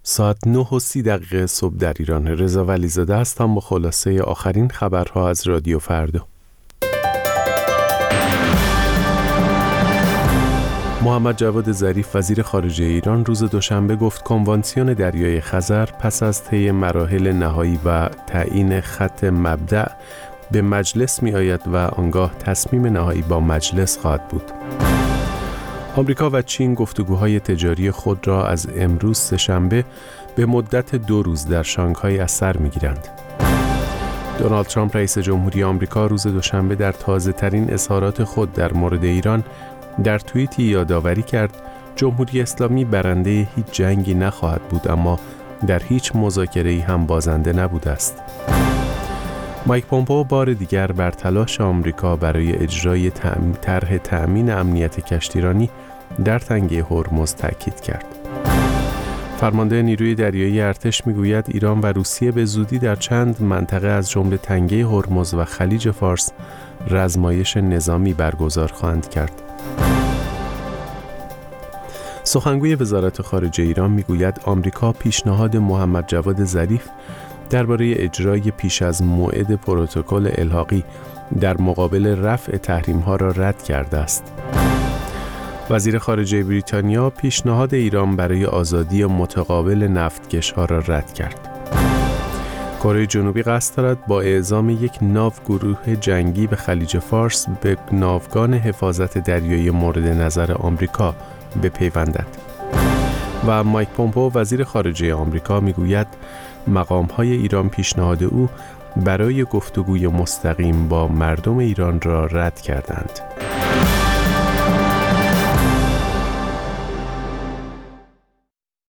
ساعت 9:30 صبح در ایران. رضا ولیزاده هستم با خلاصه آخرین خبرها از رادیو فردا. محمد جواد ظریف وزیر خارجه ایران روز دوشنبه گفت کنوانسیون دریای خزر پس از طی مراحل نهایی و تعیین خط مبدأ به مجلس می آید و آنگاه تصمیم نهایی با مجلس خواهد بود. آمریکا و چین گفتگوهای تجاری خود را از امروز سه‌شنبه به مدت 2 روز در شانگهای از سر می‌گیرند. دونالد ترامپ رئیس جمهوری آمریکا روز دوشنبه در تازه‌ترین اظهارات خود در مورد ایران در توییتی یادآوری کرد جمهوری اسلامی برنده هیچ جنگی نخواهد بود، اما در هیچ مذاکره‌ای هم بازنده نبوده است. مایک پومپئو بار دیگر بر تلاش آمریکا برای اجرای طرح تأمین امنیت کشتیرانی در تنگه هرمز تاکید کرد. فرمانده نیروی دریایی ارتش میگوید ایران و روسیه به زودی در چند منطقه از جمله تنگه هرمز و خلیج فارس رزمایش نظامی برگزار خواهند کرد. سخنگوی وزارت خارجه ایران میگوید آمریکا پیشنهاد محمد جواد ظریف درباره اجرای پیش از موعد پروتکل الحاقی در مقابل رفع تحریم‌ها را رد کرده است. وزیر خارجه بریتانیا پیشنهاد ایران برای آزادی متقابل نفتکش‌ها را رد کرد. کره جنوبی قصد دارد با اعزام یک ناو گروه جنگی به خلیج فارس به ناوگان حفاظت دریایی مورد نظر آمریکا بپیوندد. و مایک پومپئو وزیر خارجه آمریکا میگوید مقام‌های ایران پیشنهاد او برای گفتگوی مستقیم با مردم ایران را رد کردند.